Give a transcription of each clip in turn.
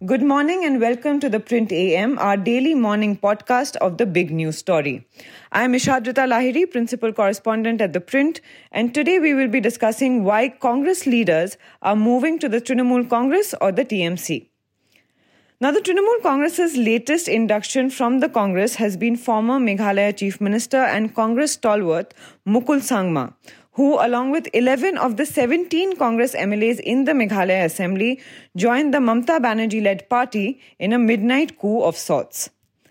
Good morning and welcome to the Print AM, our daily morning podcast of the big news story. I am Ishadrita Lahiri, principal correspondent at the Print, and today we will be discussing why Congress leaders are moving to the Trinamool Congress or the TMC. Now, the Trinamool Congress's latest induction from the Congress has been former Meghalaya Chief Minister and Congress stalwart Mukul Sangma, who, along with 11 of the 17 Congress MLAs in the Meghalaya Assembly, joined the Mamata Banerjee-led party in a midnight coup of sorts.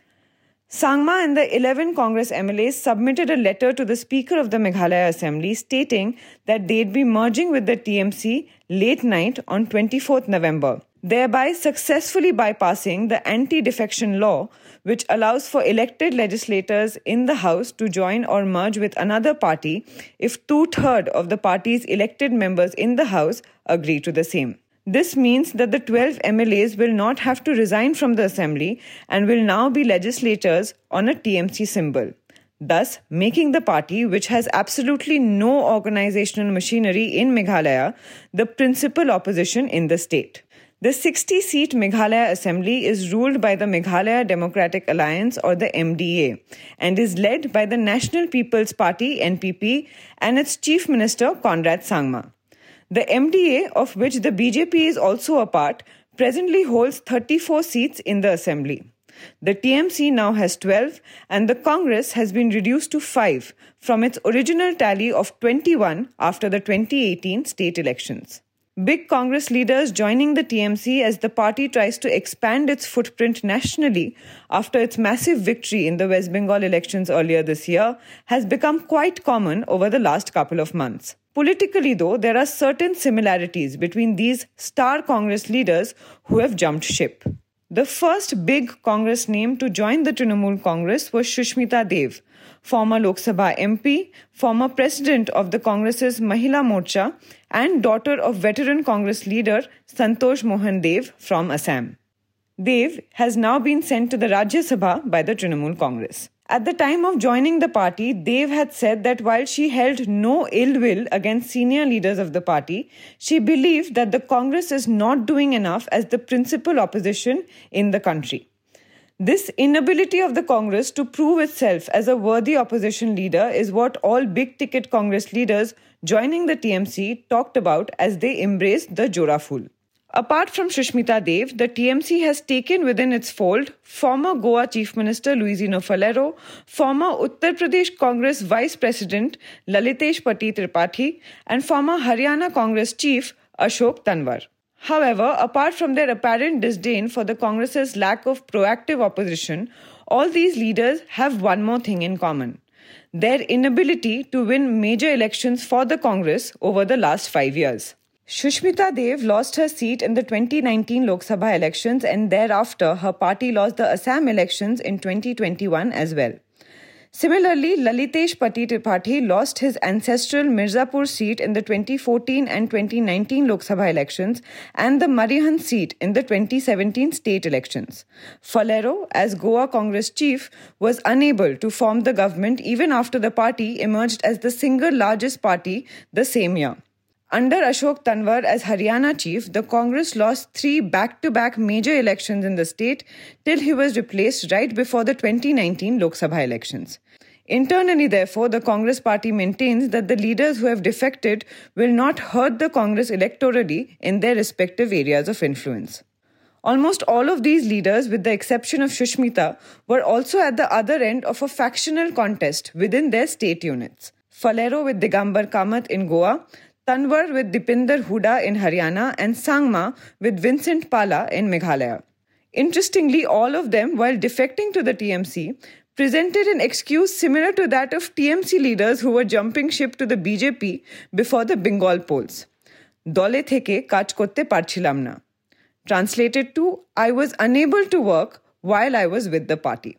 Sangma and the 11 Congress MLAs submitted a letter to the Speaker of the Meghalaya Assembly stating that they'd be merging with the TMC late night on 24th November, thereby successfully bypassing the anti-defection law, which allows for elected legislators in the House to join or merge with another party if 2/3 of the party's elected members in the House agree to the same. This means that the 12 MLAs will not have to resign from the Assembly and will now be legislators on a TMC symbol, thus making the party, which has absolutely no organizational machinery in Meghalaya, the principal opposition in the state. The 60-seat Meghalaya Assembly is ruled by the Meghalaya Democratic Alliance or the MDA and is led by the National People's Party NPP and its Chief Minister Conrad Sangma. The MDA, of which the BJP is also a part, presently holds 34 seats in the Assembly. The TMC now has 12 and the Congress has been reduced to 5 from its original tally of 21 after the 2018 state elections. Big Congress leaders joining the TMC as the party tries to expand its footprint nationally after its massive victory in the West Bengal elections earlier this year has become quite common over the last couple of months. Politically, though, there are certain similarities between these star Congress leaders who have jumped ship. The first big Congress name to join the Trinamool Congress was Sushmita Dev, former Lok Sabha MP, former president of the Congress's Mahila Morcha, and daughter of veteran Congress leader Santosh Mohan Dev from Assam. Dev has now been sent to the Rajya Sabha by the Trinamool Congress. At the time of joining the party, Dev had said that while she held no ill will against senior leaders of the party, she believed that the Congress is not doing enough as the principal opposition in the country. This inability of the Congress to prove itself as a worthy opposition leader is what all big-ticket Congress leaders joining the TMC talked about as they embraced the Jora Phul. Apart from Sushmita Dev, the TMC has taken within its fold former Goa Chief Minister Luisino Falero, former Uttar Pradesh Congress Vice President Lalitesh Pati Tripathi, and former Haryana Congress Chief Ashok Tanwar. However, apart from their apparent disdain for the Congress's lack of proactive opposition, all these leaders have one more thing in common: their inability to win major elections for the Congress over the last 5 years. Sushmita Dev lost her seat in the 2019 Lok Sabha elections and thereafter her party lost the Assam elections in 2021 as well. Similarly, Lalitesh Pati Tripathi lost his ancestral Mirzapur seat in the 2014 and 2019 Lok Sabha elections and the Marihand seat in the 2017 state elections. Falero, as Goa Congress chief, was unable to form the government even after the party emerged as the single largest party the same year. Under Ashok Tanwar as Haryana chief, the Congress lost 3 back-to-back major elections in the state till he was replaced right before the 2019 Lok Sabha elections. Internally, therefore, the Congress party maintains that the leaders who have defected will not hurt the Congress electorally in their respective areas of influence. Almost all of these leaders, with the exception of Sushmita, were also at the other end of a factional contest within their state units. Falero with Digambar Kamath in Goa, Tanwar with Dipinder Hooda in Haryana, and Sangma with Vincent Pala in Meghalaya. Interestingly, all of them, while defecting to the TMC, presented an excuse similar to that of TMC leaders who were jumping ship to the BJP before the Bengal polls. Dole theke kaj korte parchilam na. Translated to, I was unable to work while I was with the party.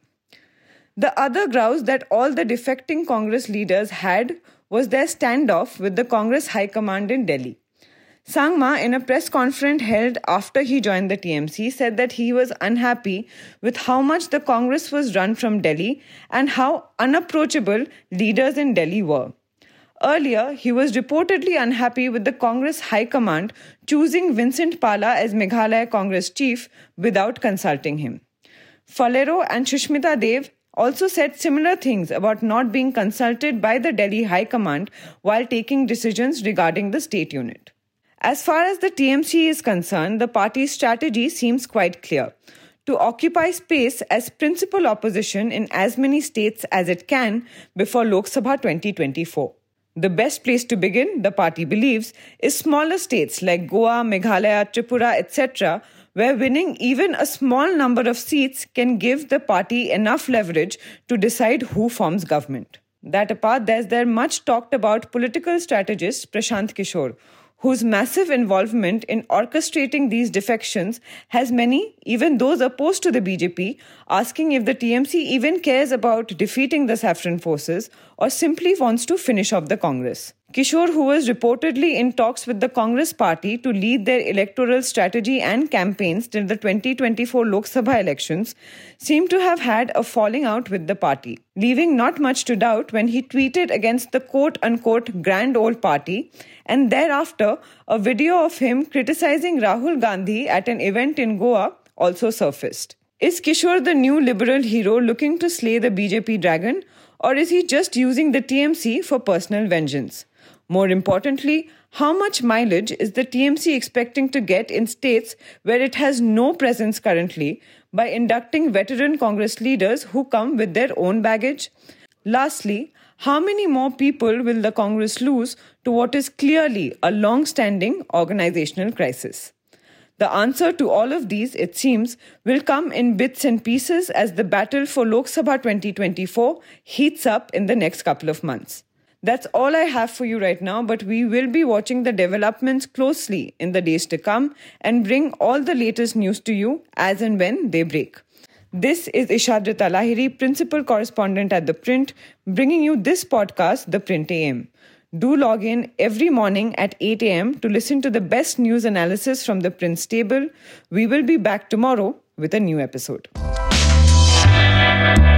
The other grouse that all the defecting Congress leaders had was their standoff with the Congress High Command in Delhi. Sangma, in a press conference held after he joined the TMC, said that he was unhappy with how much the Congress was run from Delhi and how unapproachable leaders in Delhi were. Earlier, he was reportedly unhappy with the Congress High Command choosing Vincent Pala as Meghalaya Congress chief without consulting him. Falero and Shushmita Dev also said similar things about not being consulted by the Delhi High Command while taking decisions regarding the state unit. As far as the TMC is concerned, the party's strategy seems quite clear: to occupy space as principal opposition in as many states as it can before Lok Sabha 2024. The best place to begin, the party believes, is smaller states like Goa, Meghalaya, Tripura, etc., where winning even a small number of seats can give the party enough leverage to decide who forms government. That apart, there's their much talked about political strategist Prashant Kishore, whose massive involvement in orchestrating these defections has many, even those opposed to the BJP, asking if the TMC even cares about defeating the saffron forces or simply wants to finish off the Congress. Kishore, who was reportedly in talks with the Congress party to lead their electoral strategy and campaigns till the 2024 Lok Sabha elections, seemed to have had a falling out with the party, leaving not much to doubt when he tweeted against the quote-unquote grand old party, and thereafter a video of him criticizing Rahul Gandhi at an event in Goa also surfaced. Is Kishore the new liberal hero looking to slay the BJP dragon, or is he just using the TMC for personal vengeance? More importantly, how much mileage is the TMC expecting to get in states where it has no presence currently by inducting veteran Congress leaders who come with their own baggage? Lastly, how many more people will the Congress lose to what is clearly a long-standing organizational crisis? The answer to all of these, it seems, will come in bits and pieces as the battle for Lok Sabha 2024 heats up in the next couple of months. That's all I have for you right now, but we will be watching the developments closely in the days to come and bring all the latest news to you as and when they break. This is Ishadrita Lahiri, Principal Correspondent at The Print, bringing you this podcast, The Print AM. Do log in every morning at 8 a.m. to listen to the best news analysis from the Print stable. We will be back tomorrow with a new episode.